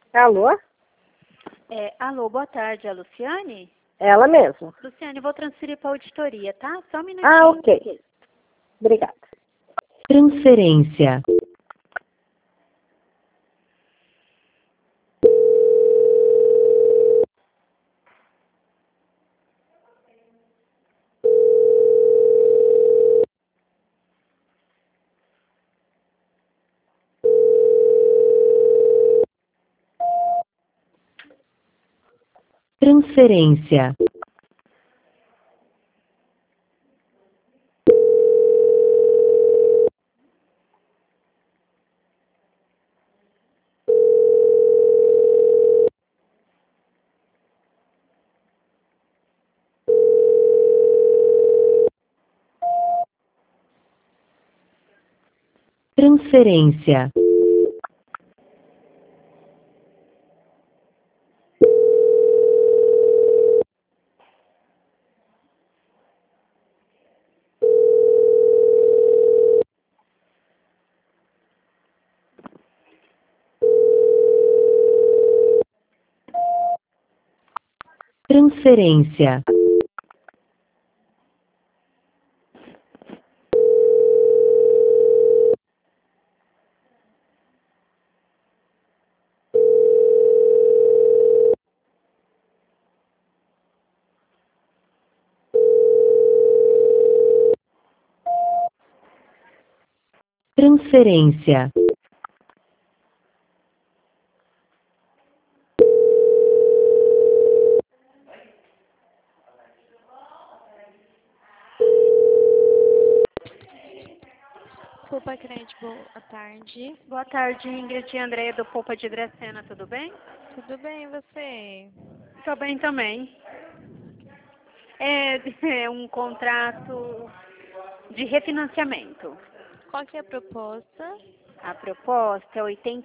Alô? Alô, boa tarde, a Luciane? Ela mesma. Luciane, vou transferir para a auditoria, tá? Só um minutinho. Ah, ok. Obrigada. Transferência. Transferência. Transferência. Transferência. Transferência. Poupa Crente, boa tarde. Boa tarde, Ingrid e Andréia do Poupa de Dracena, tudo bem? Tudo bem, e você? Tô bem também. É um contrato de refinanciamento. Qual que é a proposta? A proposta é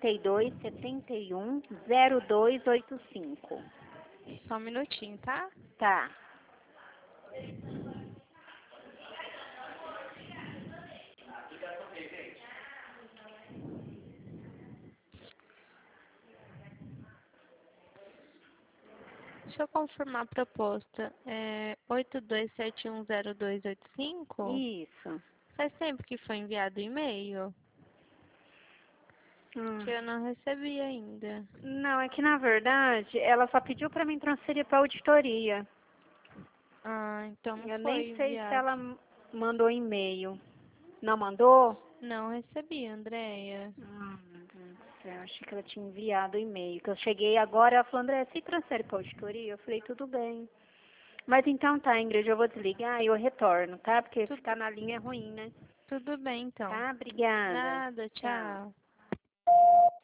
82710285. Só um minutinho, tá? Tá. Deixa eu confirmar a proposta. É 82710285? Isso. Faz tempo que foi enviado o e-mail? Que eu não recebi ainda. Não, é que na verdade ela só pediu para mim transferir para auditoria. Ah, então não Eu foi nem sei se enviado. ela mandou e-mail. Não mandou? Não recebi, Andréia. Meu Deus do céu, achei que ela tinha enviado o e-mail. Que eu cheguei agora, ela falou, André, se transfere para auditoria? Eu falei, tudo bem. Mas então tá, Ingrid, eu vou desligar e eu retorno, tá? Porque ficar na linha é ruim, né? Tudo bem, então. Tá? Obrigada. Nada, Tchau. tchau.